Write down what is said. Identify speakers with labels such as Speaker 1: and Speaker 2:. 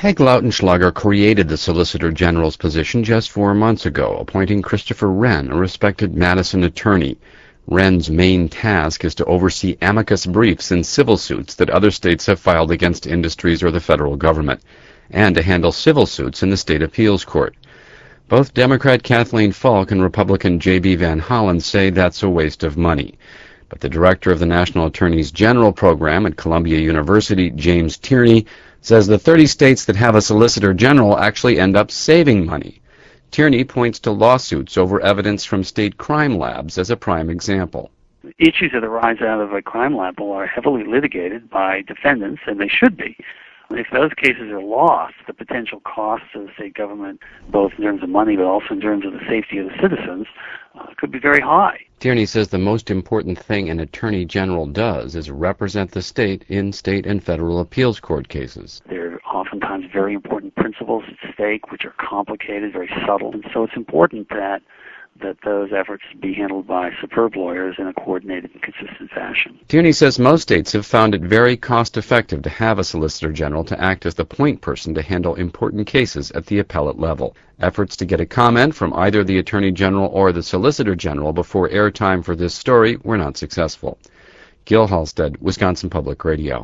Speaker 1: Peg Lautenschlager created the Solicitor General's position just 4 months ago, appointing Christopher Wren, a respected Madison attorney. Wren's main task is to oversee amicus briefs in civil suits that other states have filed against industries or the federal government, and to handle civil suits in the state appeals court. Both Democrat Kathleen Falk and Republican J.B. Van Hollen say that's a waste of money. But the director of the National Attorneys General program at Columbia University, James Tierney, says the 30 states that have a Solicitor General actually end up saving money. Tierney points to lawsuits over evidence from state crime labs as a prime example.
Speaker 2: Issues that arise out of a crime lab are heavily litigated by defendants, and they should be. If those cases are lost, the potential costs of the state government, both in terms of money but also in terms of the safety of the citizens, could be very high.
Speaker 1: Tierney says the most important thing an attorney general does is represent the state in state and federal appeals court cases.
Speaker 2: There are oftentimes very important principles at stake, which are complicated, very subtle, and so it's important that those efforts be handled by superb lawyers in a coordinated and consistent fashion.
Speaker 1: Tierney says most states have found it very cost-effective to have a Solicitor General to act as the point person to handle important cases at the appellate level. Efforts to get a comment from either the Attorney General or the Solicitor General before airtime for this story were not successful. Gil Halstead, Wisconsin Public Radio.